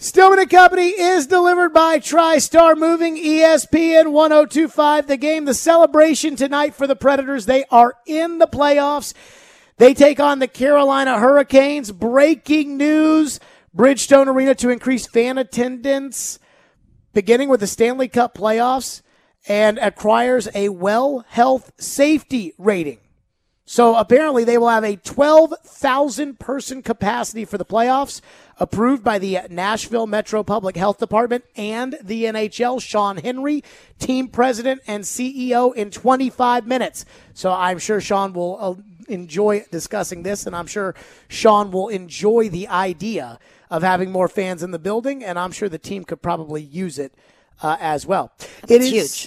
Stillman and Company is delivered by TriStar Moving, ESPN 1025. The game, the celebration tonight for the Predators. They are in the playoffs. They take on the Carolina Hurricanes. Breaking news, Bridgestone Arena to increase fan attendance, beginning with the Stanley Cup playoffs, and acquires a well health safety rating. So apparently they will have a 12,000 person capacity for the playoffs, approved by the Nashville Metro Public Health Department and the NHL. Sean Henry, team president and CEO, in 25 minutes. So I'm sure Sean will enjoy discussing this, and I'm sure Sean will enjoy the idea of having more fans in the building, and I'm sure the team could probably use it as well. It's huge.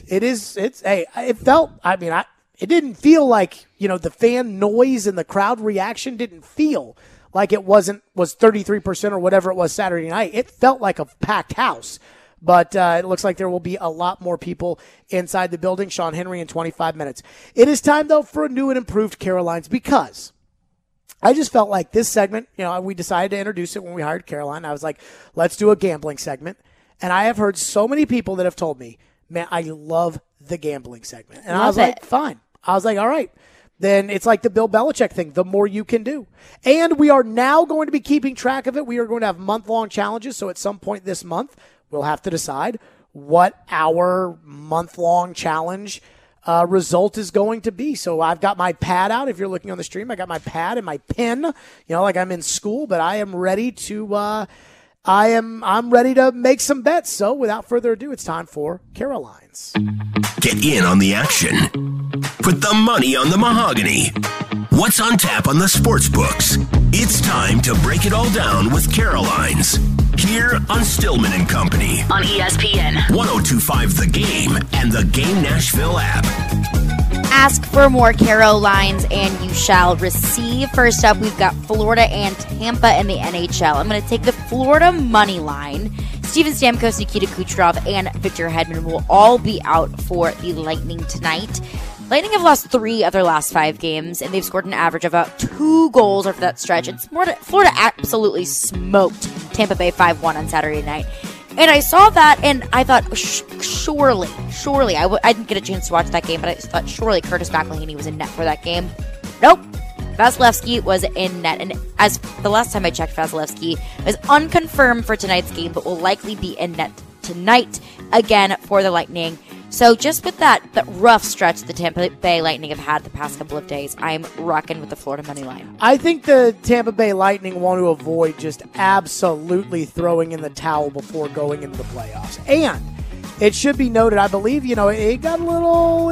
It didn't feel like, the fan noise and the crowd reaction didn't feel like it was 33% or whatever it was Saturday night. It felt like a packed house. But it looks like there will be a lot more people inside the building. Sean Henry in 25 minutes. It is time, though, for a new and improved Carolines, because I just felt like this segment, we decided to introduce it when we hired Caroline. I was like, let's do a gambling segment. And I have heard so many people that have told me, man, I love the gambling segment. And I was like, fine. I was like, all right. Then it's like the Bill Belichick thing, the more you can do. And we are now going to be keeping track of it. We are going to have month-long challenges. So at some point this month, we'll have to decide what our month-long challenge result is going to be. So I've got my pad out. If you're looking on the stream, I got my pad and my pen, like I'm in school, but I am ready to I'm ready to make some bets. So without further ado, it's time for Carolines. Get in on the action. Put the money on the mahogany. What's on tap on the sports books? It's time to break it all down with Carolines. Here on Stillman and Company. On ESPN 1025 The Game and the Game Nashville app. Ask for more Carolines and you shall receive. First up, we've got Florida and Tampa in the NHL. I'm going to take the Florida money line. Steven Stamkos, Nikita Kucherov, and Victor Hedman will all be out for the Lightning tonight. Lightning have lost 3 of their last 5 games, and they've scored an average of about 2 goals over that stretch. And Florida absolutely smoked Tampa Bay 5-1 on Saturday night. And I saw that, and I thought, surely, I didn't get a chance to watch that game, but I thought surely Curtis McElhinney was in net for that game. Nope. Vasilevsky was in net, and as the last time I checked, Vasilevsky is unconfirmed for tonight's game, but will likely be in net tonight again for the Lightning. So just with that rough stretch the Tampa Bay Lightning have had the past couple of days, I'm rocking with the Florida money line. I think the Tampa Bay Lightning want to avoid just absolutely throwing in the towel before going into the playoffs. And it should be noted, I believe, it got a little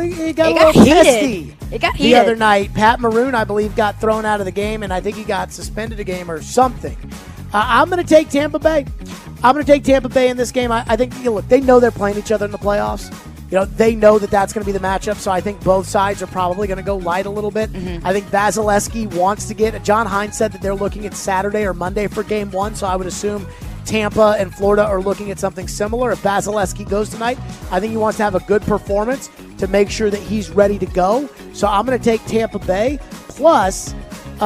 testy. It got heated the other night. Pat Maroon, I believe, got thrown out of the game, and I think he got suspended a game or something. I'm going to take Tampa Bay. I'm going to take Tampa Bay in this game. I think, look, they know they're playing each other in the playoffs. They know that that's going to be the matchup, so I think both sides are probably going to go light a little bit. Mm-hmm. I think Vasilevsky wants to get – John Hines said that they're looking at Saturday or Monday for Game 1, so I would assume Tampa and Florida are looking at something similar. If Vasilevsky goes tonight, I think he wants to have a good performance to make sure that he's ready to go. So I'm going to take Tampa Bay. Plus,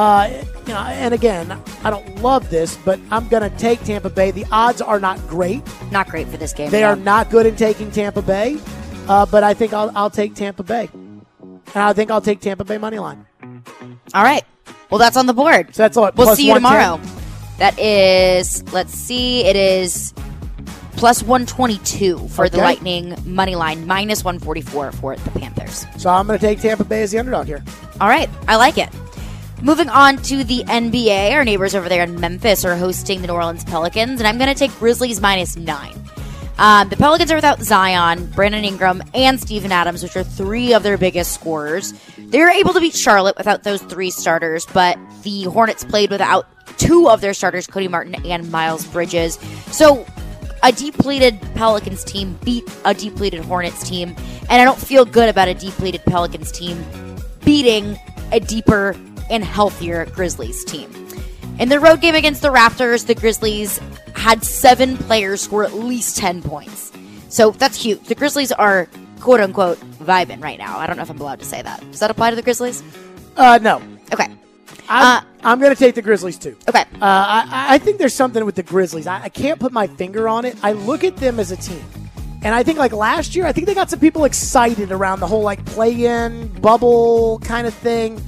and again, I don't love this, but I'm going to take Tampa Bay. The odds are not great. Not great for this game. They are not good in taking Tampa Bay. But I think I'll take Tampa Bay. And I think I'll take Tampa Bay money line. All right. Well, that's on the board. So that's all. We'll see you tomorrow. That is, it is plus 122 for the Lightning money line, minus 144 for the Panthers. So I'm going to take Tampa Bay as the underdog here. All right. I like it. Moving on to the NBA, our neighbors over there in Memphis are hosting the New Orleans Pelicans, and I'm going to take Grizzlies minus 9. The Pelicans are without Zion, Brandon Ingram, and Steven Adams, which are 3 of their biggest scorers. They were able to beat Charlotte without those 3 starters, but the Hornets played without 2 of their starters, Cody Martin and Miles Bridges. So a depleted Pelicans team beat a depleted Hornets team, and I don't feel good about a depleted Pelicans team beating a deeper and healthier Grizzlies team. In the road game against the Raptors, the Grizzlies had 7 players score at least 10 points. So that's huge. The Grizzlies are, quote-unquote, vibing right now. I don't know if I'm allowed to say that. Does that apply to the Grizzlies? No. Okay. I'm going to take the Grizzlies too. Okay. I think there's something with the Grizzlies. I can't put my finger on it. I look at them as a team. And I think like last year, I think they got some people excited around the whole like play-in, bubble kind of thing.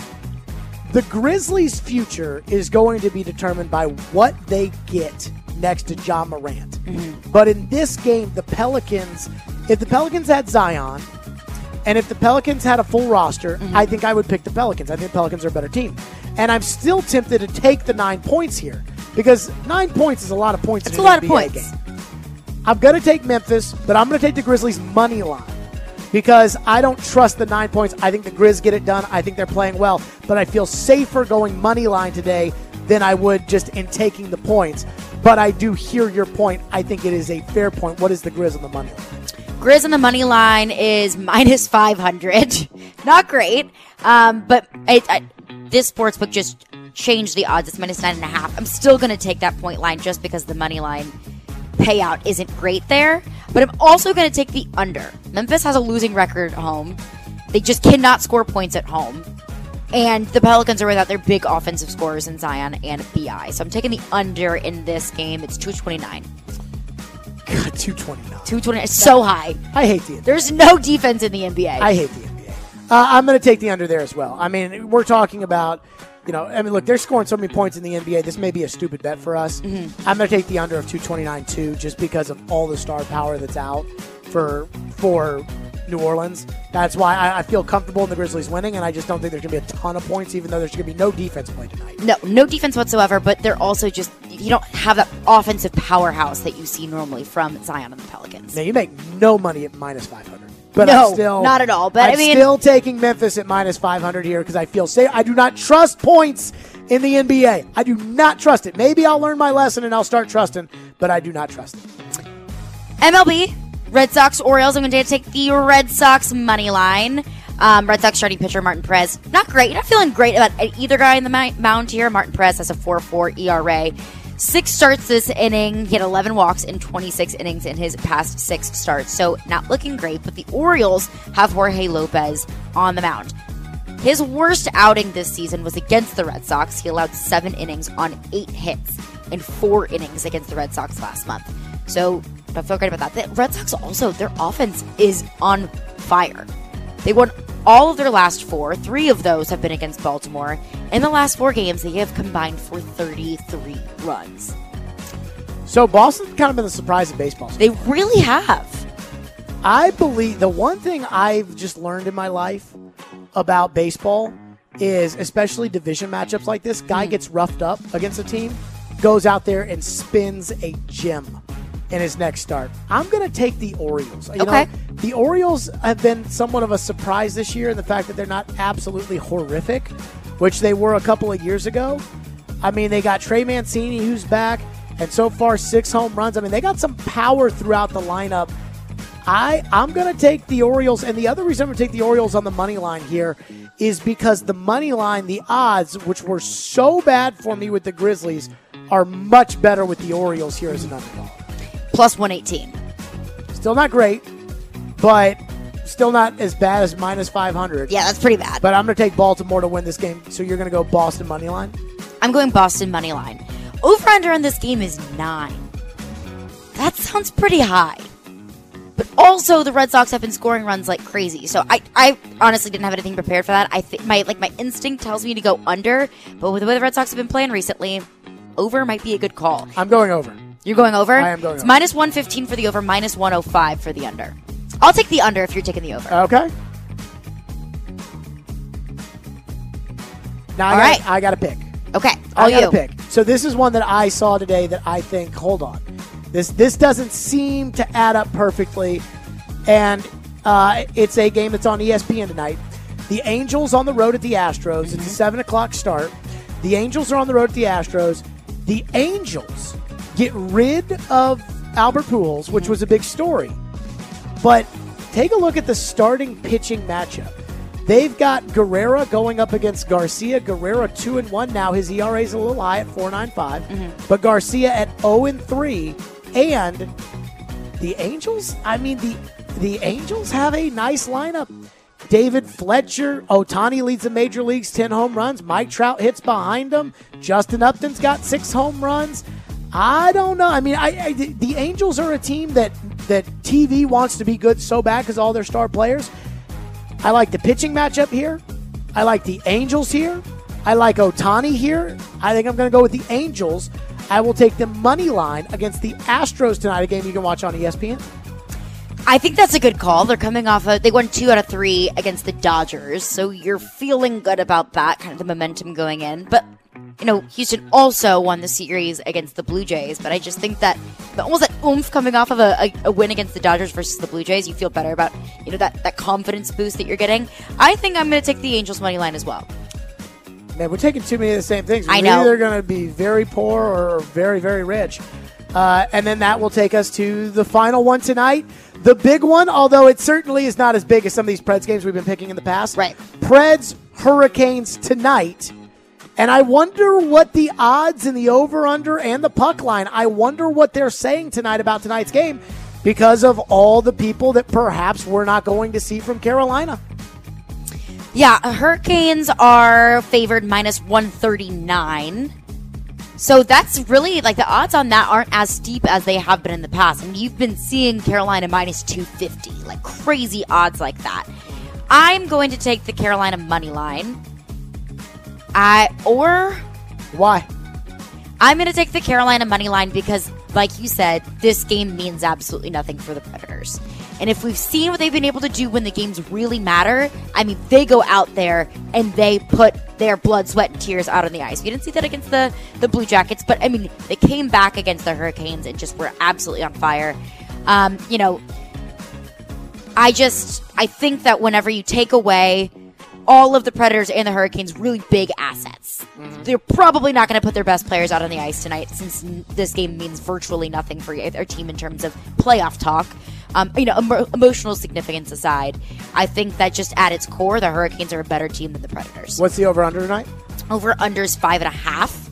The Grizzlies' future is going to be determined by what they get next to Ja Morant. Mm-hmm. But in this game, the Pelicans, if the Pelicans had Zion, and if the Pelicans had a full roster, I think I would pick the Pelicans. I think the Pelicans are a better team. And I'm still tempted to take the 9 points here because 9 points is a lot of points in an NBA game. I'm going to take Memphis, but I'm going to take the Grizzlies' money line because I don't trust the 9 points. I think the Grizz get it done. I think they're playing well, but I feel safer going money line today than I would just in taking the points. But I do hear your point. I think it is a fair point. What is the Grizz on the money line? Grizz on the money line is minus 500. Not great, but this sportsbook just changed the odds. It's minus 9.5. I'm still going to take that point line just because the money line payout isn't great there, but I'm also going to take the under. Memphis has a losing record at home. They just cannot score points at home. And the Pelicans are without their big offensive scorers in Zion and B.I. So I'm taking the under in this game. It's 229. God, 229. 229 is so high. I hate the NBA. There's no defense in the NBA. I hate the NBA. I'm going to take the under there as well. I mean, we're talking about, look, they're scoring so many points in the NBA. This may be a stupid bet for us. Mm-hmm. I'm going to take the under of 229 too, just because of all the star power that's out for New Orleans. That's why I feel comfortable in the Grizzlies winning, and I just don't think there's going to be a ton of points, even though there's going to be no defense played tonight. No defense whatsoever, but they're also just, you don't have that offensive powerhouse that you see normally from Zion and the Pelicans. Now, you make no money at minus 500. But no, I'm still, not at all. But I'm still taking Memphis at minus 500 here because I feel safe. I do not trust points in the NBA. I do not trust it. Maybe I'll learn my lesson and I'll start trusting, but I do not trust it. MLB, Red Sox, Orioles. I'm going to take the Red Sox money line. Red Sox starting pitcher Martin Perez. Not great. Not feeling great about either guy in the mound here. Martin Perez has a 4.4 ERA. 6 starts this inning. He had 11 walks in 26 innings in his past 6 starts. So not looking great, but the Orioles have Jorge Lopez on the mound. His worst outing this season was against the Red Sox. He allowed 7 innings on 8 hits in 4 innings against the Red Sox last month. So I feel great about that. The Red Sox also, their offense is on fire. They won all of their last 4. 3 of those have been against Baltimore. In the last 4 games, they have combined for 33 runs. So Boston's kind of been the surprise of baseball. They really have. I believe the one thing I've just learned in my life about baseball is, especially division matchups like this, guy gets roughed up against a team, goes out there and spins a gem in his next start. I'm going to take the Orioles. You know, the Orioles have been somewhat of a surprise this year in the fact that they're not absolutely horrific, which they were a couple of years ago. I mean, they got Trey Mancini, who's back, and so far 6 home runs. I mean, they got some power throughout the lineup. I'm going to take the Orioles, and the other reason I'm going to take the Orioles on the money line here is because the money line, the odds, which were so bad for me with the Grizzlies, are much better with the Orioles here as an underdog. Plus 118. Still not great, but still not as bad as minus 500. Yeah, that's pretty bad. But I'm going to take Baltimore to win this game. So you're going to go Boston money line? I'm going Boston money line. Over-under in this game is 9. That sounds pretty high. But also, the Red Sox have been scoring runs like crazy. So I honestly didn't have anything prepared for that. I think my instinct tells me to go under. But with the way the Red Sox have been playing recently, over might be a good call. I'm going over. You're going over? I am going over. It's minus 115 for the over, minus 105 for the under. I'll take the under if you're taking the over. Okay. Now I got to pick. Okay, I got to pick. So this is one that I saw today that I think, hold on. This doesn't seem to add up perfectly. And it's a game that's on ESPN tonight. The Angels on the road at the Astros. It's a 7 o'clock start. The Angels are on the road at the Astros. The Angels get rid of Albert Pujols, which was a big story. But take a look at the starting pitching matchup. They've got Guerrero going up against Garcia. Guerrero 2-1 now. His ERA is a little high at 4.95. But Garcia at 0-3. And the Angels, I mean, the Angels have a nice lineup. David Fletcher, Ohtani leads the major leagues, 10 home runs. Mike Trout hits behind him. Justin Upton's got 6 home runs. I don't know. I mean, the Angels are a team that TV wants to be good so bad because all their star players. I like the pitching matchup here. I like the Angels here. I like Ohtani here. I think I'm going to go with the Angels. I will take the money line against the Astros tonight, a game you can watch on ESPN. I think that's a good call. They're coming off they won 2 out of 3 against the Dodgers, so you're feeling good about that, kind of the momentum going in. But, Houston also won the series against the Blue Jays, but I just think that almost that oomph coming off of a win against the Dodgers versus the Blue Jays, you feel better about, that confidence boost that you're getting. I think I'm going to take the Angels money line as well. Man, we're taking too many of the same things. I know. We're either going to be very poor or very, very rich. And then that will take us to the final one tonight. The big one, although it certainly is not as big as some of these Preds games we've been picking in the past. Right. Preds, Hurricanes tonight. And I wonder what the odds in the over-under and the puck line, I wonder what they're saying tonight about tonight's game because of all the people that perhaps we're not going to see from Carolina. Yeah, Hurricanes are favored minus 139. So that's really, the odds on that aren't as steep as they have been in the past. And you've been seeing Carolina minus 250, crazy odds like that. I'm going to take the Carolina money line. Why? I'm going to take the Carolina money line because, like you said, this game means absolutely nothing for the Predators. And if we've seen what they've been able to do when the games really matter, I mean, they go out there and they put their blood, sweat, and tears out on the ice. We didn't see that against the Blue Jackets, but, I mean, they came back against the Hurricanes and just were absolutely on fire. I think that whenever you take away all of the Predators and the Hurricanes' really big assets, they're probably not going to put their best players out on the ice tonight since this game means virtually nothing for either team in terms of playoff talk. Emotional significance aside, I think that just at its core, the Hurricanes are a better team than the Predators. What's the over-under tonight? Over-under is 5.5.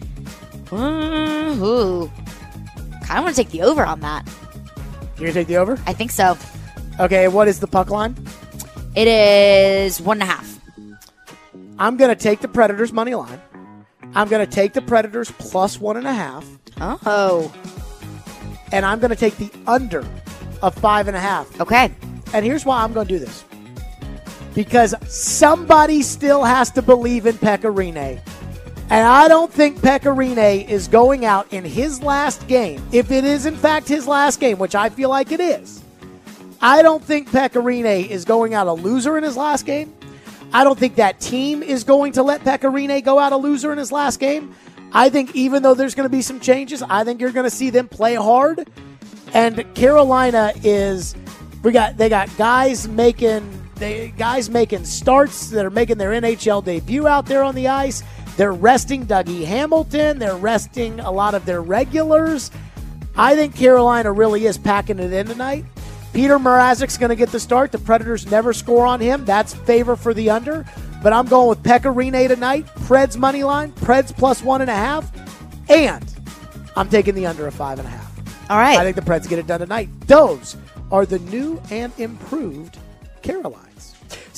Ooh. Kind of want to take the over on that. You're going to take the over? I think so. Okay, what is the puck line? It is 1.5. I'm going to take the Predators money line. I'm going to take the Predators plus 1.5. Oh. And I'm going to take the under of 5.5. Okay. And here's why I'm going to do this. Because somebody still has to believe in Pekka Rinne. And I don't think Pekka Rinne is going out in his last game, if it is in fact his last game, which I feel like it is. I don't think Pekka Rinne is going out a loser in his last game. I don't think that team is going to let Pekka Rinne go out a loser in his last game. I think even though there's going to be some changes, I think you're going to see them play hard. And Carolina they got guys making starts that are making their NHL debut out there on the ice. They're resting Dougie Hamilton. They're resting a lot of their regulars. I think Carolina really is packing it in tonight. Peter Mrazek's going to get the start. The Predators never score on him. That's favor for the under. But I'm going with Pekka Rinne tonight. Preds money line. Preds plus 1.5. And I'm taking the under of 5.5. All right. I think the Preds get it done tonight. Those are the new and improved Carolines.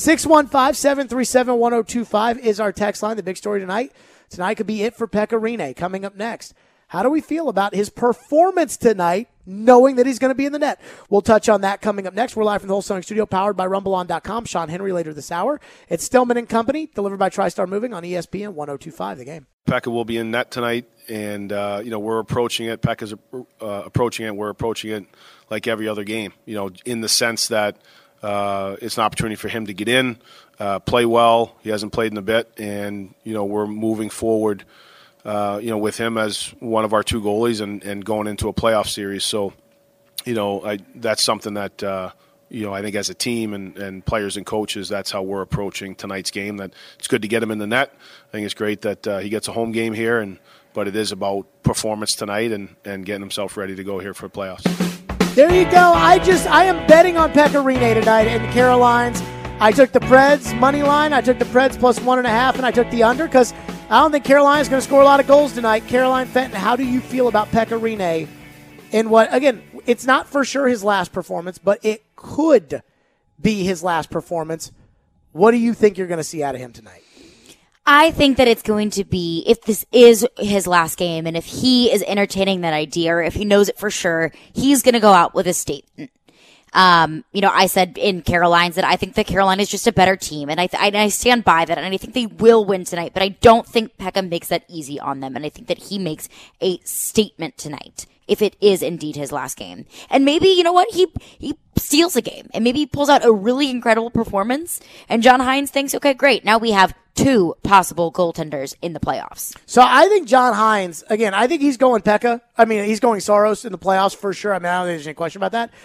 615-737-1025 is our text line. The big story tonight. Tonight could be it for Pekka Rinne. Coming up next, how do we feel about his performance tonight, knowing that he's going to be in the net? We'll touch on that coming up next. We're live from the Wholesaling Studio, powered by RumbleOn.com. Sean Henry later this hour. It's Stillman and Company, delivered by TriStar Moving on ESPN 102.5 The Game. Pekka will be in net tonight, and we're approaching it. Pekka's approaching it. We're approaching it like every other game. In the sense that it's an opportunity for him to get in, play well. He hasn't played in a bit, and we're moving forward. With him as one of our 2 goalies and going into a playoff series. So, that's something that, I think as a team and players and coaches, that's how we're approaching tonight's game. That it's good to get him in the net. I think it's great that he gets a home game here, but it is about performance tonight and getting himself ready to go here for playoffs. There you go. I am betting on Pekka Rinne tonight in the Carolines. I took the Preds money line. I took the Preds plus 1.5, and I took the under because I don't think Carolina's going to score a lot of goals tonight. Caroline Fenton, how do you feel about Pekka Rinne in what, again, it's not for sure his last performance, but it could be his last performance. What do you think you're going to see out of him tonight? I think that it's going to be, if this is his last game and if he is entertaining that idea or if he knows it for sure, he's going to go out with a statement. I said in Caroline's that I think that Carolina is just a better team, and I stand by that, and I think they will win tonight, but I don't think Pekka makes that easy on them, and I think that he makes a statement tonight if it is indeed his last game. And maybe, you know what, he steals a game, and maybe he pulls out a really incredible performance, and John Hines thinks, okay, great, now we have 2 possible goaltenders in the playoffs. So I think John Hines, again, I think he's going Pekka. I mean, he's going Saros in the playoffs for sure. I mean, I don't think there's any question about that.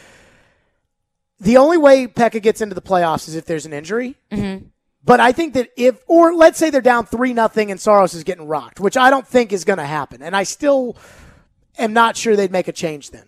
The only way Pekka gets into the playoffs is if there's an injury. Mm-hmm. But I think that or let's say they're down 3-0 and Saros is getting rocked, which I don't think is going to happen. And I still am not sure they'd make a change then.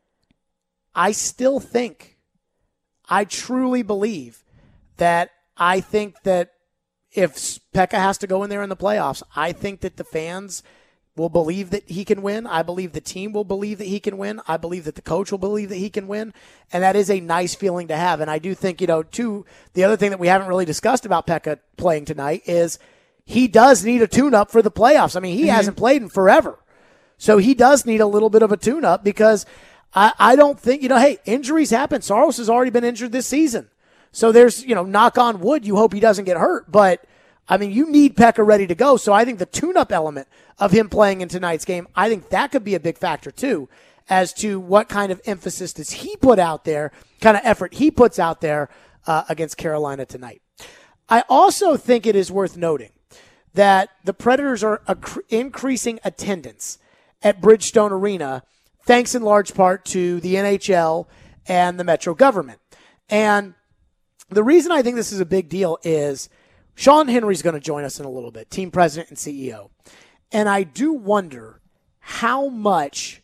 I still think, I truly believe that I think that if Pekka has to go in there in the playoffs, I think that the fans will believe that he can win. I believe the team will believe that he can win. I believe that the coach will believe that he can win. And that is a nice feeling to have. And I do think, too, the other thing that we haven't really discussed about Pekka playing tonight is he does need a tune-up for the playoffs. I mean, he hasn't played in forever. So he does need a little bit of a tune-up because I don't think, hey, injuries happen. Saros has already been injured this season. So there's, knock on wood, you hope he doesn't get hurt. But, I mean, you need Pekka ready to go. So I think the tune-up element of him playing in tonight's game, I think that could be a big factor too, as to what kind of emphasis does he put out there, kind of effort he puts out there against Carolina tonight. I also think it is worth noting that the Predators are increasing attendance at Bridgestone Arena, thanks in large part to the NHL and the Metro government. And the reason I think this is a big deal is Sean Henry's going to join us in a little bit, team president and CEO. And I do wonder how much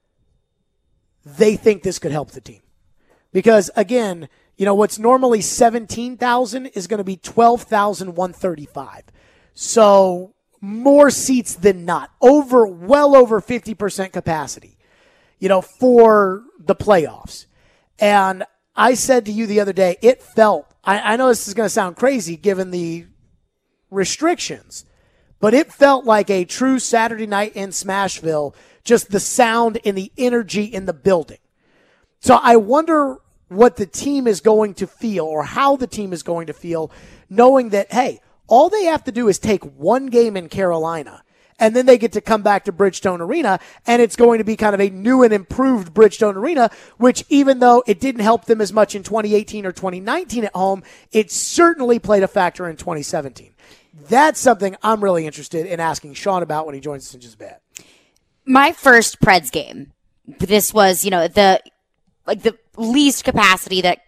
they think this could help the team. Because, again, what's normally 17,000 is going to be 12,135. So more seats than not, well over 50% capacity, for the playoffs. And I said to you the other day, it felt, I know this is going to sound crazy given the restrictions, but it felt like a true Saturday night in Smashville, just the sound and the energy in the building. So I wonder what the team is going to feel or how the team is going to feel knowing that, hey, all they have to do is take one game in Carolina and then they get to come back to Bridgestone Arena, and it's going to be kind of a new and improved Bridgestone Arena, which even though it didn't help them as much in 2018 or 2019 at home, it certainly played a factor in 2017. That's something I'm really interested in asking Sean about when he joins us in just a bit. My first Preds game, this was, the least capacity that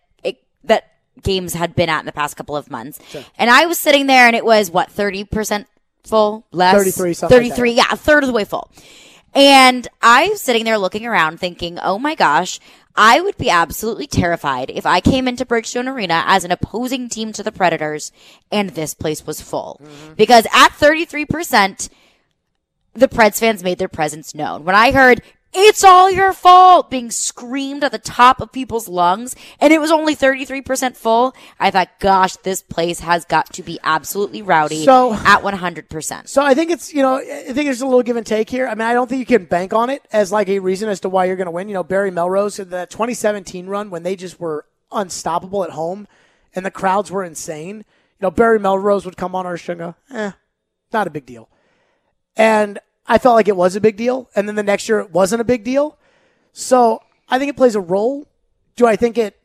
games had been at in the past couple of months. Sure. And I was sitting there and it was 30% full, less 33, something 33, like that. Yeah, a third of the way full. And I was sitting there looking around thinking, oh my gosh, I would be absolutely terrified if I came into Bridgestone Arena as an opposing team to the Predators and this place was full. Mm-hmm. Because at 33%, the Preds fans made their presence known. When I heard, "It's all your fault," being screamed at the top of people's lungs, and it was only 33% full, I thought, gosh, this place has got to be absolutely rowdy at 100%. So I think it's, I think there's a little give and take here. I mean, I don't think you can bank on it as like a reason as to why you're going to win. Barry Melrose in that 2017 run when they just were unstoppable at home and the crowds were insane. Barry Melrose would come on our show and go, not a big deal. And I felt like it was a big deal. And then the next year it wasn't a big deal. So I think it plays a role. Do I think it,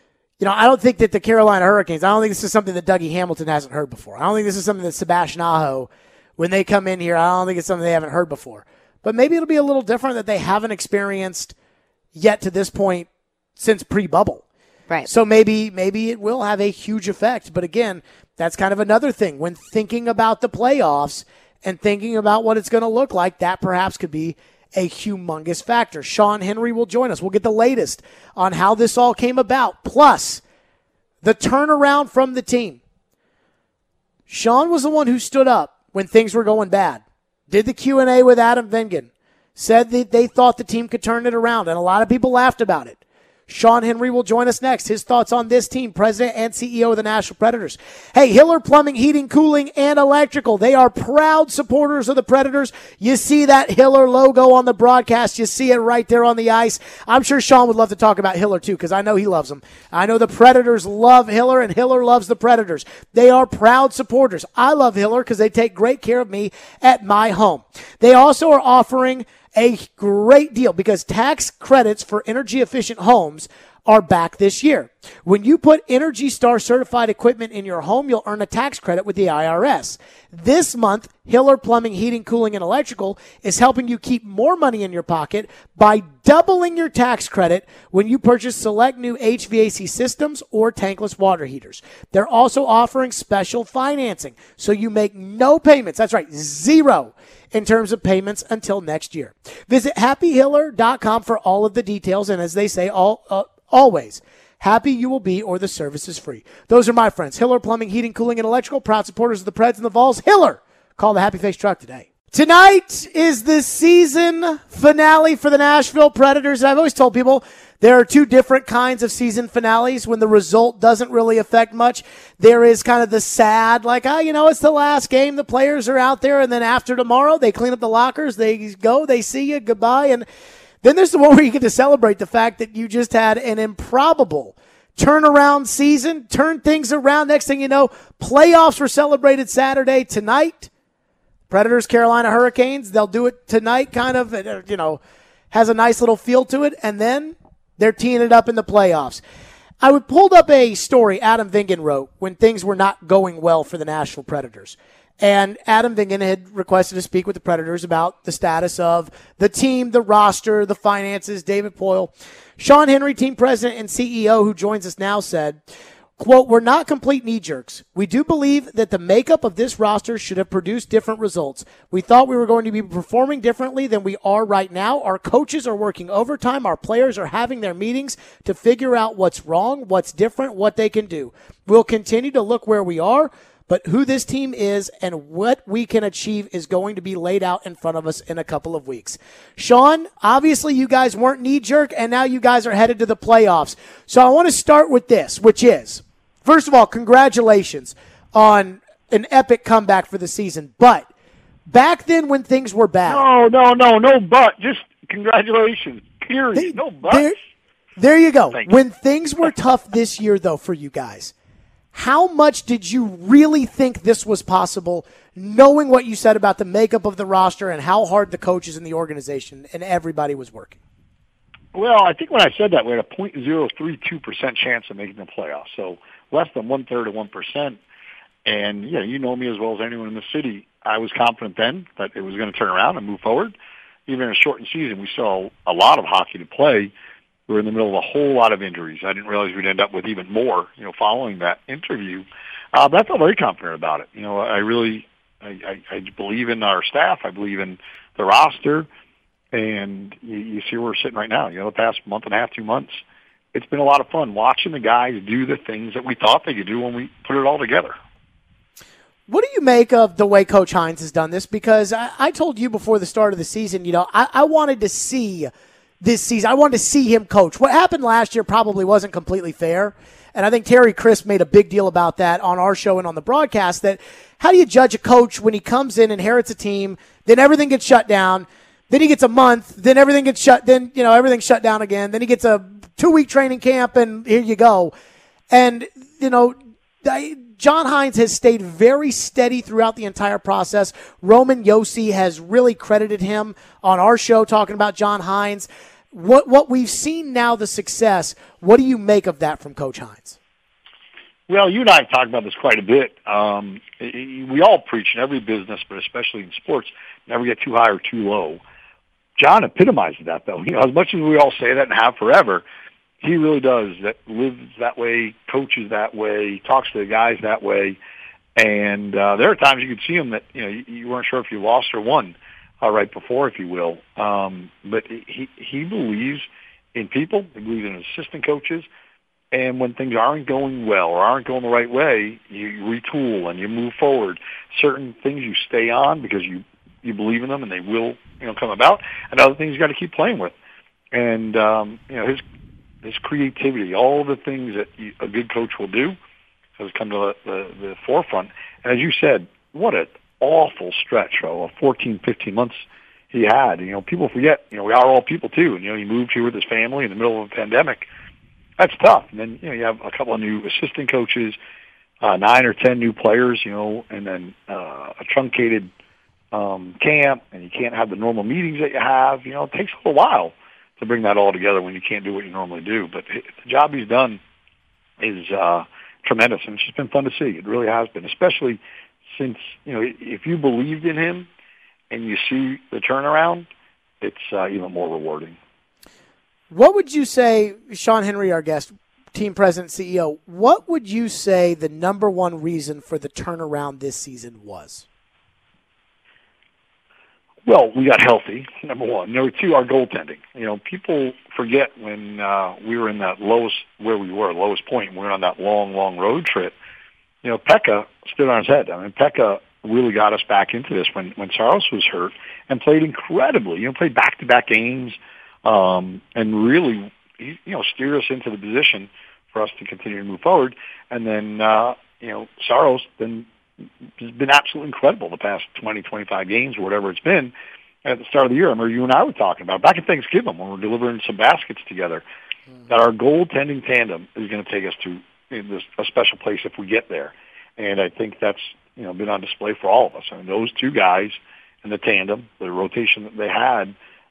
I don't think that the Carolina Hurricanes, I don't think this is something that Dougie Hamilton hasn't heard before. I don't think this is something that Sebastian Aho, when they come in here, I don't think it's something they haven't heard before. But maybe it'll be a little different that they haven't experienced yet to this point since pre-bubble. Right. So maybe it will have a huge effect. But again, that's kind of another thing. When thinking about the playoffs and thinking about what it's going to look like, that perhaps could be a humongous factor. Sean Henry will join us. We'll get the latest on how this all came about, plus the turnaround from the team. Sean was the one who stood up when things were going bad, did the Q&A with Adam Vingan, said that they thought the team could turn it around, and a lot of people laughed about it. Sean Henry will join us next. His thoughts on this team, president and CEO of the Nashville Predators. Hey, Hiller Plumbing, Heating, Cooling, and Electrical. They are proud supporters of the Predators. You see that Hiller logo on the broadcast. You see it right there on the ice. I'm sure Sean would love to talk about Hiller too, because I know he loves them. I know the Predators love Hiller, and Hiller loves the Predators. They are proud supporters. I love Hiller because they take great care of me at my home. They also are offering a great deal because tax credits for energy-efficient homes are back this year. When you put Energy Star certified equipment in your home, you'll earn a tax credit with the IRS. This month, Hiller Plumbing, Heating, Cooling, and Electrical is helping you keep more money in your pocket by doubling your tax credit when you purchase select new HVAC systems or tankless water heaters. They're also offering special financing, so you make no payments. That's right, zero in terms of payments until next year. Visit happyhiller.com for all of the details, and as they say, always, happy you will be or the service is free. Those are my friends. Hiller Plumbing, Heating, Cooling, and Electrical, proud supporters of the Preds and the Vols. Hiller, call the Happy Face Truck today. Tonight is the season finale for the Nashville Predators. I've always told people there are two different kinds of season finales when the result doesn't really affect much. There is kind of the sad, like, it's the last game. The players are out there, and then after tomorrow, they clean up the lockers. They go, they see you, goodbye. And then there's the one where you get to celebrate the fact that you just had an improbable turnaround season, turn things around. Next thing you know, playoffs were celebrated Saturday. Tonight, Predators, Carolina Hurricanes, they'll do it tonight, kind of, has a nice little feel to it, and then they're teeing it up in the playoffs. I pulled up a story Adam Vingan wrote when things were not going well for the Nashville Predators. And Adam Vingan had requested to speak with the Predators about the status of the team, the roster, the finances, David Poile. Sean Henry, team president and CEO, who joins us now, said, quote, "We're not complete knee-jerks. We do believe that the makeup of this roster should have produced different results. We thought we were going to be performing differently than we are right now. Our coaches are working overtime. Our players are having their meetings to figure out what's wrong, what's different, what they can do. We'll continue to look where we are, but who this team is and what we can achieve is going to be laid out in front of us in a couple of weeks." Sean, obviously you guys weren't knee-jerk, and now you guys are headed to the playoffs. So I want to start with this, which is, first of all, congratulations on an epic comeback for the season. But back then when things were bad. No but. Just congratulations, period. No but. There you go. When things were tough this year, though, for you guys, how much did you really think this was possible, knowing what you said about the makeup of the roster and how hard the coaches in the organization and everybody was working? Well, I think when I said that, we had a .032% chance of making the playoffs, so less than 1/3 of 1%. And, you know me as well as anyone in the city. I was confident then that it was going to turn around and move forward. Even in a shortened season, we saw a lot of hockey to play. We were in the middle of a whole lot of injuries. I didn't realize we'd end up with even more, following that interview. But I felt very confident about it. I believe in our staff. I believe in the roster. And you see where we're sitting right now. The past month and a half, 2 months, it's been a lot of fun watching the guys do the things that we thought they could do when we put it all together. What do you make of the way Coach Hines has done this? Because I told you before the start of the season, I wanted to see this season. I wanted to see him coach. What happened last year probably wasn't completely fair. And I think Terry Crisp made a big deal about that on our show and on the broadcast, that how do you judge a coach when he comes in, inherits a team, then everything gets shut down, then he gets a month, then everything gets shut, then, everything's shut down again, then he gets a 2-week training camp, and here you go. And, John Hines has stayed very steady throughout the entire process. Roman Josi has really credited him on our show talking about John Hines. What we've seen now, the success, what do you make of that from Coach Hines? Well, you and I have talked about this quite a bit. We all preach in every business, but especially in sports, never get too high or too low. John epitomizes that, though. As much as we all say that and have forever, he really does. That lives that way, coaches that way, talks to the guys that way. And there are times you could see him that you weren't sure if you lost or won right before, if you will. But he believes in people. He believes in assistant coaches. And when things aren't going well or aren't going the right way, you retool and you move forward. Certain things you stay on because you believe in them and they will come about. And other things you got to keep playing with. And his this creativity, all the things that a good coach will do, has come to the forefront. And as you said, what an awful stretch, of 14, 15 months he had. People forget, we are all people too. And, he moved here with his family in the middle of a pandemic. That's tough. And then, you have a couple of new assistant coaches, 9 or 10 new players, and then a truncated camp, and you can't have the normal meetings that you have. It takes a little while to bring that all together when you can't do what you normally do. But the job he's done is tremendous, and it's just been fun to see. It really has been, especially since, if you believed in him and you see the turnaround, it's even more rewarding. What would you say, Sean Henry, our guest, team president, CEO, what would you say the number one reason for the turnaround this season was? Well, we got healthy, number one. Number two, our goaltending. People forget when we were in that lowest point, we were on that long road trip. Pekka stood on his head. Pekka really got us back into this when Saros was hurt and played incredibly. Played back-to-back games and really, steered us into the position for us to continue to move forward. And then, Saros then has been absolutely incredible the past 20, 25 games or whatever it's been. At the start of the year, I remember you and I were talking about back at Thanksgiving when we were delivering some baskets together, that our goaltending tandem is going to take us to a special place if we get there. And I think that's been on display for all of us. Those two guys in the tandem, the rotation that they had,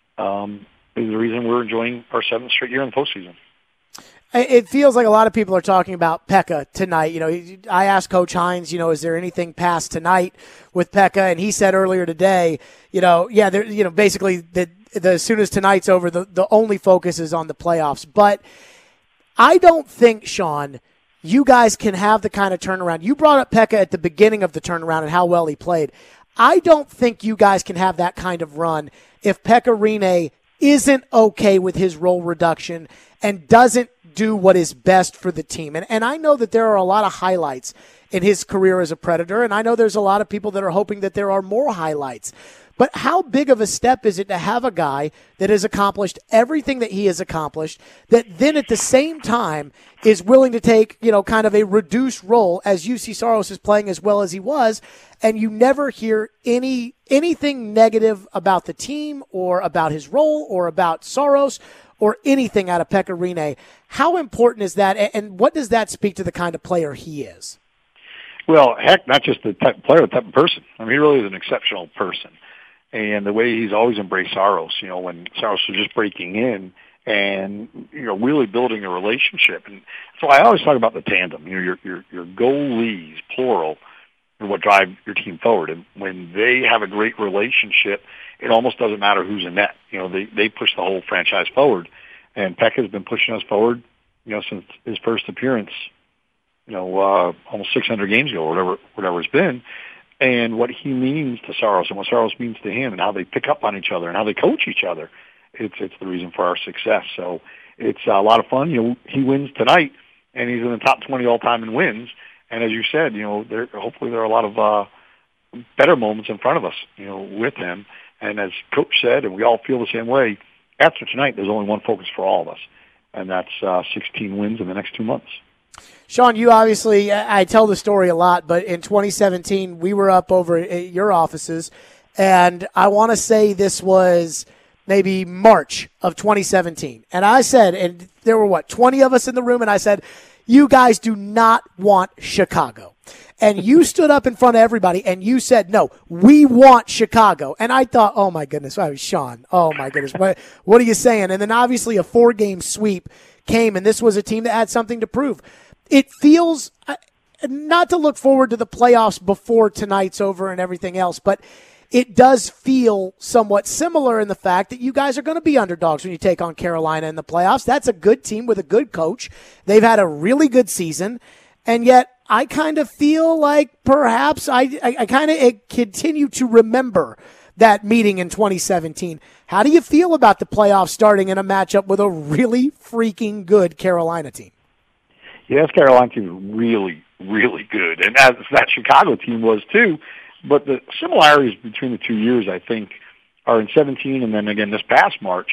is the reason we're enjoying our 7th straight year in the postseason. It feels like a lot of people are talking about Pekka tonight. I asked Coach Hines, is there anything past tonight with Pekka? And he said earlier today, basically that as soon as tonight's over, the only focus is on the playoffs. But I don't think, Sean, you guys can have the kind of turnaround. You brought up Pekka at the beginning of the turnaround and how well he played. I don't think you guys can have that kind of run if Pekka Rinne isn't okay with his role reduction and doesn't do what is best for the team. And I know that there are a lot of highlights in his career as a Predator, and I know there's a lot of people that are hoping that there are more highlights. But how big of a step is it to have a guy that has accomplished everything that he has accomplished, that then at the same time is willing to take, kind of a reduced role as UC Saros is playing as well as he was, and you never hear anything negative about the team or about his role or about Saros or anything out of Pekka Rinne. How important is that, and what does that speak to the kind of player he is? Well, heck, not just the type of player, the type of person. He really is an exceptional person. And the way he's always embraced Saros, when Saros was just breaking in and, really building a relationship. And so I always talk about the tandem. Your goalies, plural, are what drive your team forward. And when they have a great relationship, it almost doesn't matter who's in net. They push the whole franchise forward. And Pekka has been pushing us forward, since his first appearance, almost 600 games ago, or whatever it's been. And what he means to Saros and what Saros means to him and how they pick up on each other and how they coach each other, it's the reason for our success. So it's a lot of fun. He wins tonight, and he's in the top 20 all-time in wins. And as you said, hopefully there are a lot of better moments in front of us, with him. And as Coach said, and we all feel the same way, after tonight, there's only one focus for all of us, and that's 16 wins in the next 2 months. Sean, you obviously, I tell the story a lot, but in 2017, we were up over at your offices, and I want to say this was maybe March of 2017. And I said, and there were 20 of us in the room, and I said, you guys do not want Chicago. And you stood up in front of everybody and you said, no, we want Chicago. And I thought, oh my goodness, Sean, oh my goodness, what are you saying? And then obviously a 4-game sweep came, and this was a team that had something to prove. It feels, not to look forward to the playoffs before tonight's over and everything else, but it does feel somewhat similar in the fact that you guys are going to be underdogs when you take on Carolina in the playoffs. That's a good team with a good coach. They've had a really good season, and yet I kind of feel like perhaps I kind of continue to remember that meeting in 2017. How do you feel about the playoffs starting in a matchup with a really freaking good Carolina team? Yeah, this Carolina team is really, really good, and as that Chicago team was too. But the similarities between the 2 years, I think, are in 17 and then again this past March,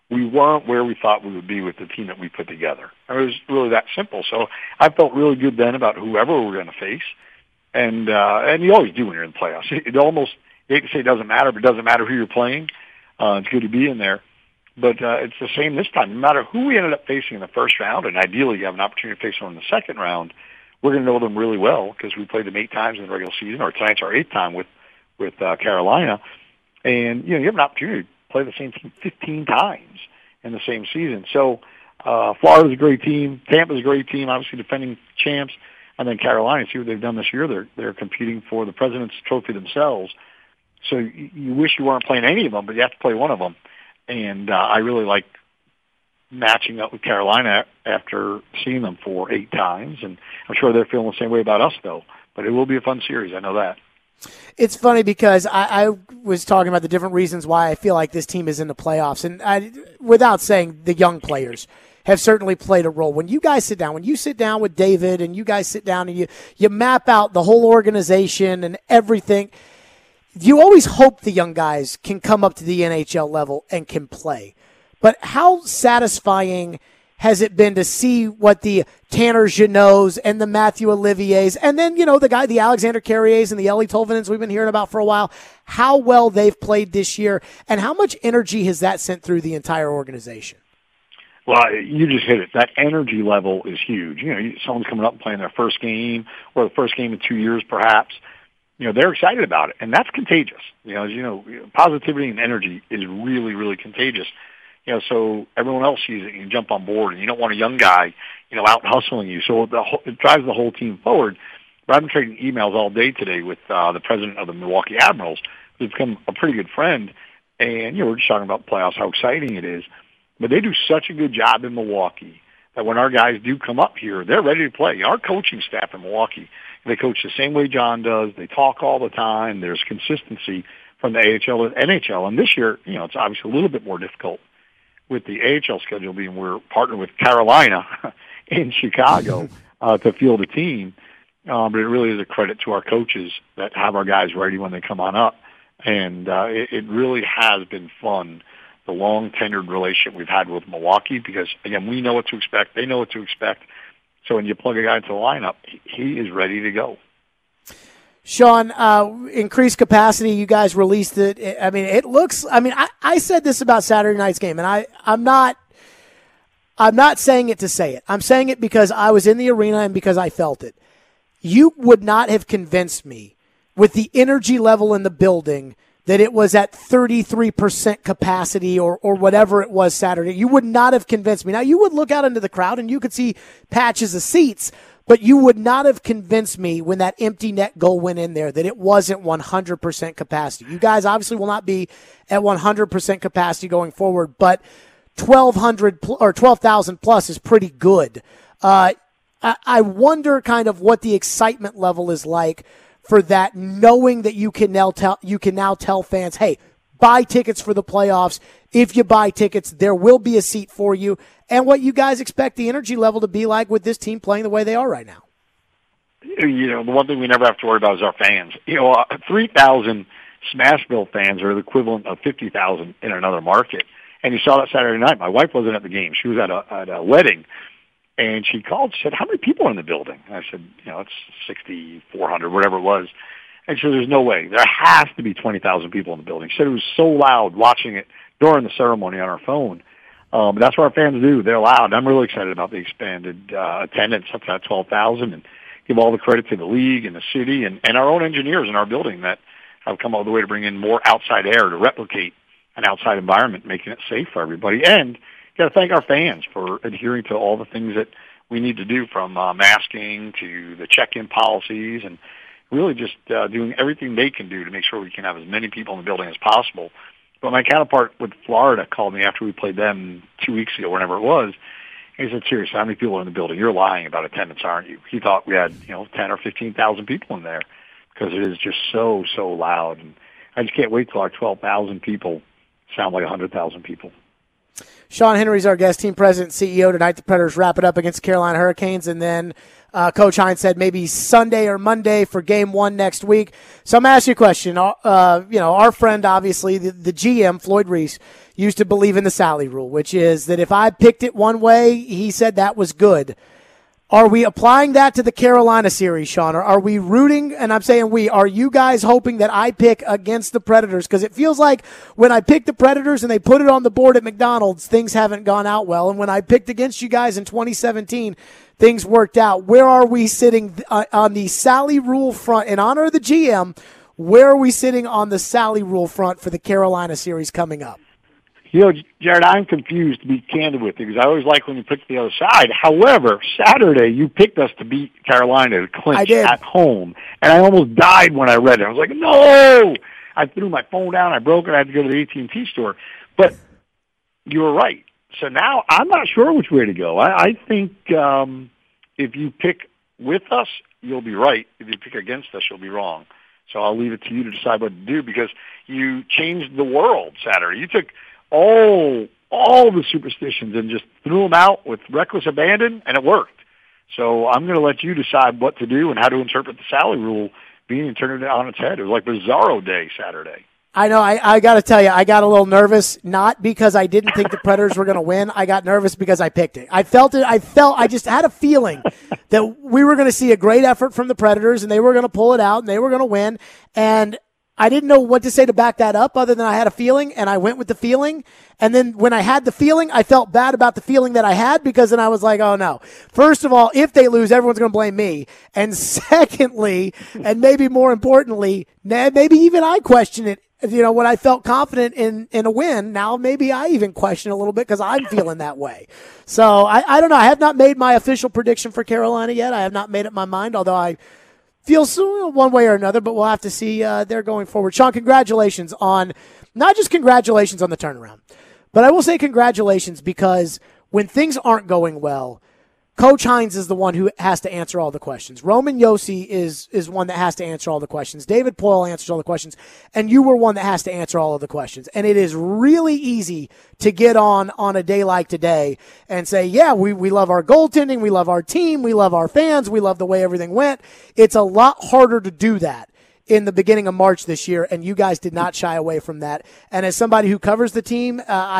we weren't where we thought we would be with the team that we put together. It was really that simple. So I felt really good then about whoever we're going to face. And you always do when you're in the playoffs. It almost, you hate to say it doesn't matter, but it doesn't matter who you're playing. It's good to be in there. But it's the same this time. No matter who we ended up facing in the first round, and ideally you have an opportunity to face them in the second round, we're going to know them really well because we played them 8 times in the regular season, or tonight's our 8th time with Carolina. And, you have an opportunity to play the same team 15 times in the same season. So Florida's a great team. Tampa's a great team, obviously defending champs. And then Carolina, see what they've done this year. They're competing for the President's Trophy themselves. So you wish you weren't playing any of them, but you have to play one of them. And I really like matching up with Carolina after seeing them for 8 times. And I'm sure they're feeling the same way about us, though. But it will be a fun series. I know that. It's funny because I was talking about the different reasons why I feel like this team is in the playoffs. And without saying the young players have certainly played a role. When you guys sit down, when you sit down with David and you guys sit down and you map out the whole organization and everything, you always hope the young guys can come up to the NHL level and can play. But how satisfying has it been to see what the Tanner Jeannots and the Matthew Oliviers and then, the Alexander Carriers and the Ellie Tolvanens we've been hearing about for a while, how well they've played this year and how much energy has that sent through the entire organization? Well, you just hit it. That energy level is huge. Someone's coming up and playing their first game or the first game in 2 years perhaps. They're excited about it, and that's contagious. As you know, positivity and energy is really, really contagious. So everyone else sees it and you jump on board, and you don't want a young guy, out hustling you. So it drives the whole team forward. But I've been trading emails all day today with the president of the Milwaukee Admirals, who's become a pretty good friend. And, we're just talking about playoffs, how exciting it is. But they do such a good job in Milwaukee that when our guys do come up here, they're ready to play. Our coaching staff in Milwaukee, they coach the same way John does. They talk all the time. There's consistency from the AHL to NHL. And this year, it's obviously a little bit more difficult with the AHL schedule being we're partnered with Carolina in Chicago to field a team. But it really is a credit to our coaches that have our guys ready when they come on up. And it really has been fun, the long-tenured relationship we've had with Milwaukee because, again, we know what to expect. They know what to expect. So when you plug a guy into the lineup, he is ready to go. Sean, increased capacity, you guys released it. I said this about Saturday night's game, and I'm not saying it to say it. I'm saying it because I was in the arena and because I felt it. You would not have convinced me with the energy level in the building that it was at 33% capacity or whatever it was Saturday. You would not have convinced me. Now, you would look out into the crowd and you could see patches of seats, but you would not have convinced me when that empty net goal went in there that it wasn't 100% capacity. You guys obviously will not be at 100% capacity going forward, but 1,200 or 12,000 plus is pretty good. I wonder kind of what the excitement level is like for that, knowing that you can now tell fans, hey, buy tickets for the playoffs. If you buy tickets, there will be a seat for you. And what you guys expect the energy level to be like with this team playing the way they are right now. The one thing we never have to worry about is our fans. 3,000 Smashville fans are the equivalent of 50,000 in another market. And you saw that Saturday night. My wife wasn't at the game. She was at a wedding. And she called, she said, how many people are in the building? And I said, it's 6,400, whatever it was. And she said, there's no way. There has to be 20,000 people in the building. She said it was so loud watching it during the ceremony on our phone. But that's what our fans do. They're loud. I'm really excited about the expanded attendance up to that 12,000 and give all the credit to the league and the city and our own engineers in our building that have come all the way to bring in more outside air to replicate an outside environment, making it safe for everybody. And got to thank our fans for adhering to all the things that we need to do, from masking to the check-in policies, and really just doing everything they can do to make sure we can have as many people in the building as possible. But my counterpart with Florida called me after we played them 2 weeks ago, whenever it was. He said, seriously, how many people are in the building? You're lying about attendance, aren't you? He thought we had 10 or 15,000 people in there because it is just so loud. And I just can't wait till our 12,000 people sound like 100,000 people. Sean Henry's our guest, team president, CEO. Tonight the Predators wrap it up against the Carolina Hurricanes, and then Coach Hines said maybe Sunday or Monday for Game 1 next week. So I'm going to ask you a question. Our friend, obviously, the GM, Floyd Reese, used to believe in the Sally rule, which is that if I picked it one way, he said that was good. Are we applying that to the Carolina series, Sean? Or are we rooting, and I'm saying are you guys hoping that I pick against the Predators? Because it feels like when I picked the Predators and they put it on the board at McDonald's, things haven't gone out well. And when I picked against you guys in 2017, things worked out. Where are we sitting on the Sally rule front? In honor of the GM, where are we sitting on the Sally rule front for the Carolina series coming up? Jared, I'm confused, to be candid with you, because I always like when you pick the other side. However, Saturday, you picked us to beat Carolina to clinch at home, and I almost died when I read it. I was like, no! I threw my phone down, I broke it, I had to go to the AT&T store. But you were right. So now I'm not sure which way to go. I think if you pick with us, you'll be right. If you pick against us, you'll be wrong. So I'll leave it to you to decide what to do, because you changed the world Saturday. You took all the superstitions and just threw them out with reckless abandon, and it worked. So I'm going to let you decide what to do and how to interpret the Sally rule being turned on its head. It was like Bizarro Day Saturday. I know. I got to tell you, I got a little nervous, not because I didn't think the Predators were going to win. I got nervous because I picked it. I just had a feeling that we were going to see a great effort from the Predators, and they were going to pull it out, and they were going to win. And I didn't know what to say to back that up other than I had a feeling, and I went with the feeling. And then when I had the feeling, I felt bad about the feeling that I had, because then I was like, oh, no. First of all, if they lose, everyone's going to blame me. And secondly, and maybe more importantly, maybe even I question it. When I felt confident in a win, now maybe I even question a little bit because I'm feeling that way. So I don't know. I have not made my official prediction for Carolina yet. I have not made up my mind, although I feel one way or another, but we'll have to see there going forward. Sean, congratulations on, not just congratulations on the turnaround, but I will say congratulations, because when things aren't going well, Coach Hines is the one who has to answer all the questions. Roman Josi is one that has to answer all the questions. David Poile answers all the questions. And you were one that has to answer all of the questions. And it is really easy to get on a day like today and say, yeah, we love our goaltending, we love our team, we love our fans, we love the way everything went. It's a lot harder to do that in the beginning of March this year, and you guys did not shy away from that. And as somebody who covers the team,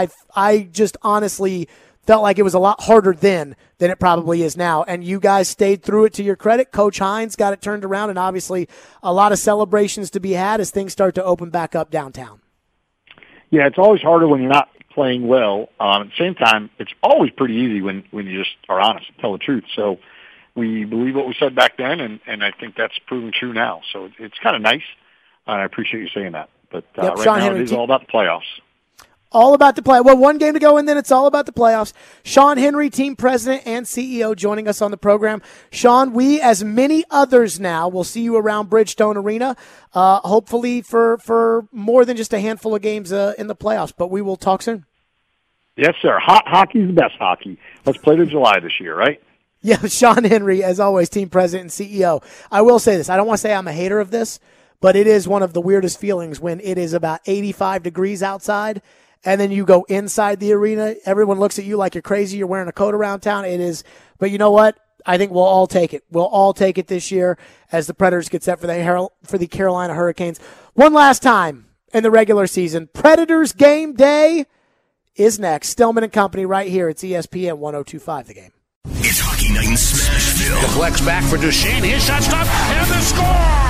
I just honestly felt like it was a lot harder then than it probably is now. And you guys stayed through it, to your credit. Coach Hines got it turned around, and obviously a lot of celebrations to be had as things start to open back up downtown. Yeah, it's always harder when you're not playing well. At the same time, it's always pretty easy when you just are honest and tell the truth. So we believe what we said back then, and I think that's proven true now. So it's kind of nice, and I appreciate you saying that. But right Sean now Henry, it is all about the playoffs. All about the play. Well, one game to go, and then it's all about the playoffs. Sean Henry, team president and CEO, joining us on the program. Sean, we, as many others now, will see you around Bridgestone Arena, hopefully for more than just a handful of games in the playoffs. But we will talk soon. Yes, sir. Hot hockey is the best hockey. Let's play to July this year, right? Yeah, Sean Henry, as always, team president and CEO. I will say this. I don't want to say I'm a hater of this, but it is one of the weirdest feelings when it is about 85 degrees outside, and then you go inside the arena. Everyone looks at you like you're crazy. You're wearing a coat around town. It is. But you know what? I think we'll all take it. We'll all take it this year as the Predators get set for the Carolina Hurricanes. One last time in the regular season. Predators game day is next. Stillman and Company right here. It's ESPN 102.5 The Game. It's Hockey Night in Smashville. Deflects back for Duchesne. His shot stopped, and the score!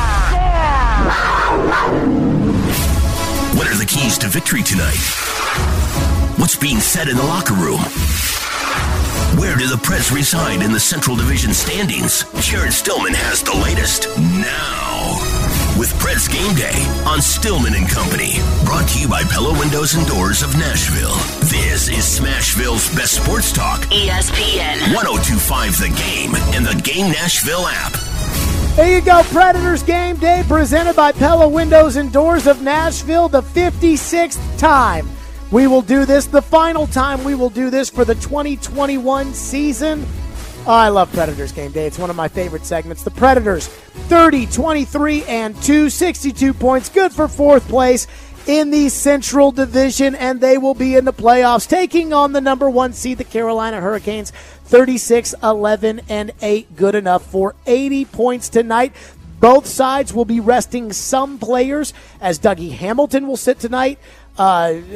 What are the keys to victory tonight? What's being said in the locker room? Where do the Preds reside in the Central Division standings? Jared Stillman has the latest now. With Preds Game Day on Stillman and Company. Brought to you by Pella Windows and Doors of Nashville. This is Smashville's best sports talk. ESPN 102.5 The Game and the Game Nashville app. There you go, Predators Game Day presented by Pella Windows and Doors of Nashville, the 56th time we will do this, the final time we will do this for the 2021 season. Oh, I love Predators Game Day. It's one of my favorite segments. The Predators, 30, 23, and 2, 62 points, good for fourth place in the Central Division, and they will be in the playoffs, taking on the number one seed, the Carolina Hurricanes, 36, 11, and 8, good enough for 80 points tonight. Both sides will be resting some players, as Dougie Hamilton will sit tonight.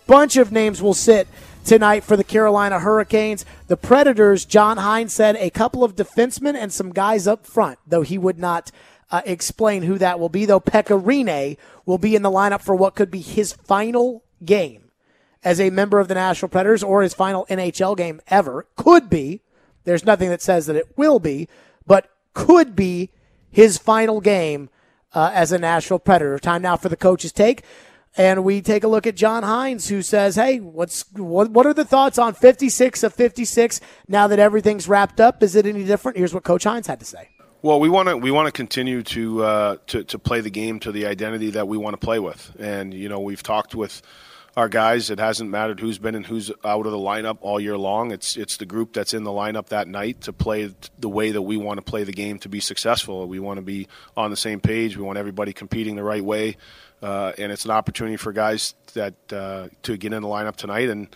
bunch of names will sit tonight for the Carolina Hurricanes. The Predators, John Hines said a couple of defensemen and some guys up front, though he would not explain who that will be, though Pekka Rinne will be in the lineup for what could be his final game as a member of the Nashville Predators or his final NHL game ever. Could be. There's nothing that says that it will be, but could be his final game as a Nashville Predator. Time now for the coach's take. And we take a look at John Hines, who says, hey, what are the thoughts on 56 of 56 now that everything's wrapped up? Is it any different? Here's what Coach Hines had to say. Well, we want to continue to play the game to the identity that we want to play with. And, we've talked with our guys. It hasn't mattered who's been and who's out of the lineup all year long. It's the group that's in the lineup that night to play the way that we want to play the game to be successful. We want to be on the same page. We want everybody competing the right way. And it's an opportunity for guys that to get in the lineup tonight and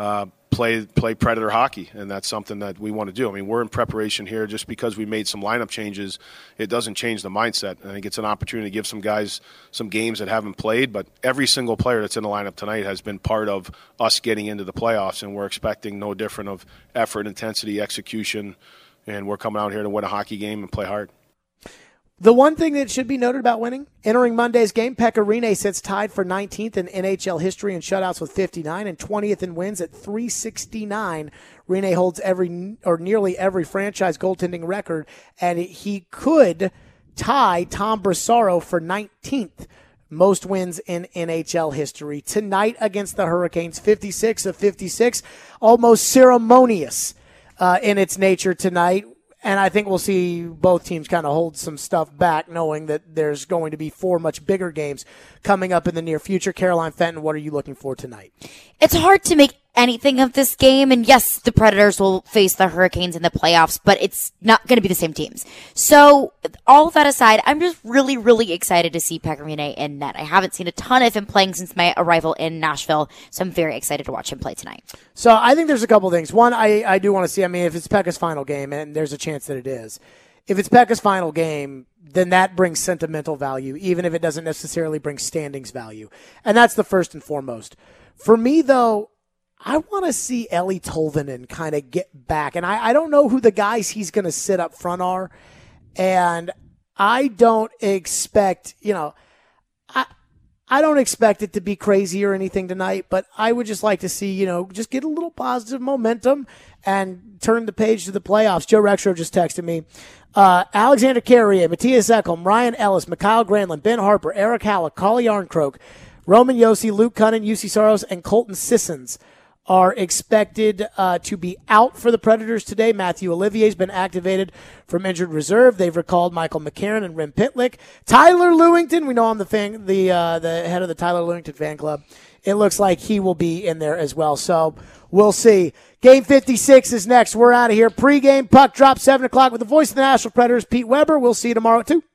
play Predator hockey, and that's something that we want to do. I mean, we're in preparation here. Just because we made some lineup changes, it doesn't change the mindset. I think it's an opportunity to give some guys some games that haven't played, but every single player that's in the lineup tonight has been part of us getting into the playoffs, and we're expecting no different of effort, intensity, execution, and we're coming out here to win a hockey game and play hard. The one thing that should be noted about winning, entering Monday's game, Pekka Rinne sits tied for 19th in NHL history in shutouts with 59 and 20th in wins at 369. Rinne holds nearly every franchise goaltending record, and he could tie Tom Brassaro for 19th most wins in NHL history. Tonight against the Hurricanes, 56 of 56, almost ceremonious in its nature tonight. And I think we'll see both teams kind of hold some stuff back, knowing that there's going to be 4 much bigger games coming up in the near future. Caroline Fenton, what are you looking for tonight? It's hard to make anything of this game. And yes, the Predators will face the Hurricanes in the playoffs, but it's not going to be the same teams. So all that aside, I'm just really, really excited to see Pekka Rinne in net. I haven't seen a ton of him playing since my arrival in Nashville, so I'm very excited to watch him play tonight. So I think there's a couple things. One, I do want to see, if it's Pekka's final game, and there's a chance that it is, if it's Pekka's final game, then that brings sentimental value, even if it doesn't necessarily bring standings value. And that's the first and foremost. For me, though, I want to see Eeli Tolvanen kind of get back. And I don't know who the guys he's going to sit up front are. And I don't expect, I don't expect it to be crazy or anything tonight, but I would just like to see, just get a little positive momentum and turn the page to the playoffs. Joe Rexrow just texted me. Alexander Carrier, Matthias Ekholm, Ryan Ellis, Mikhail Granlund, Ben Harper, Eric Halleck, Calle Yarncroke, Roman Josi, Luke Cunnin, UC Saros, and Colton Sissons are expected to be out for the Predators today. Matthew Olivier's been activated from injured reserve. They've recalled Michael McCarron and Rem Pitlick. Tyler Lewington, we know I'm the head of the Tyler Lewington fan club. It looks like he will be in there as well. So we'll see. Game 56 is next. We're out of here. Pre-game puck drop 7 o'clock with the voice of the Nashville Predators, Pete Weber. We'll see you tomorrow at 2.